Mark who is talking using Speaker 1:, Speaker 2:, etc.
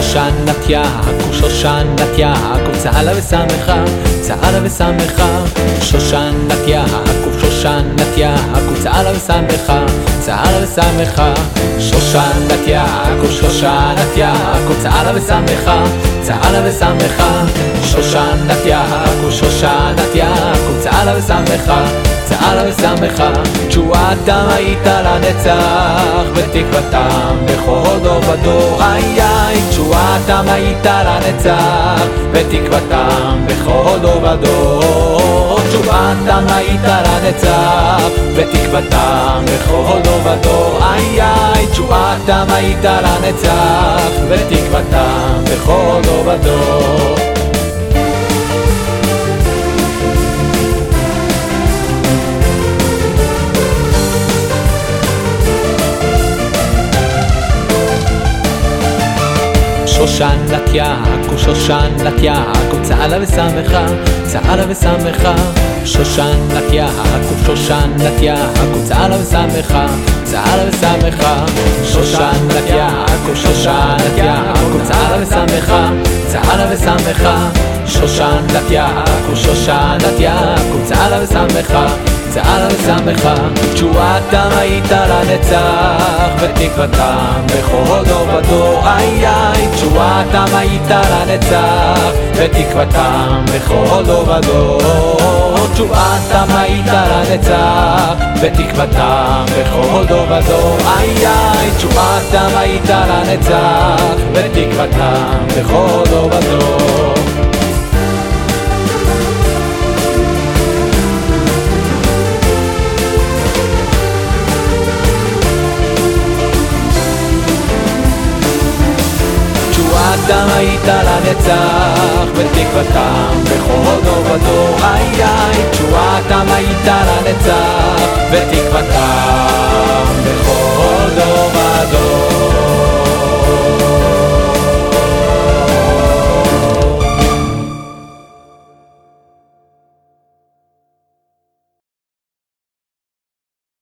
Speaker 1: שושנת יעקב, שושנת יעקב, צהלה ושמחה, צהלה ושמחה. שושנת יעקב, שושנת יעקב, צהלה ושמחה, צהלה ושמחה. שושנת יעקב, שושנת יעקב, צהלה ושמחה, צהלה ושמחה. שושנת יעקב, שושנת יעקב, צהלה ושמחה, צהלה ושמחה. תשועתם הייתה לנצח ותקוותם בכל דור ודור. תשועתם הייתה לנצח ותקוותם בכל דור ודור. תשועתם הייתה לנצח ותקוותם בכל דור ודור. תשועתם הייתה לנצח ותקוותם בכל דור ודור. שושנת יעקב, שושנת יעקב, צהלה ושמחה, צהלה ושמחה. שושנת יעקב, שושנת יעקב, צהלה ושמחה, צהלה ושמחה. שושנת יעקב, שושנת יעקב, צהלה ושמחה, צהלה ושמחה. שושנת יעקב, שושנת יעקב, צהלה ושמחה, צהלה ושמחה. תשועתם הייתה לנצח ותקוותם בכל דור ודור. תשועתם הייתה לנצח ותקוותם בכל דור ודור. תשועתם הייתה לנצח ותקוותם בכל דור ודור. תשועתם הייתה לנצח ותקוותם בכל דור ודור. תשועתם הייתה לנצח ותקוותם בכל דור ודור. תשועתם הייתה לנצח ותקוותם בכל דור ודור.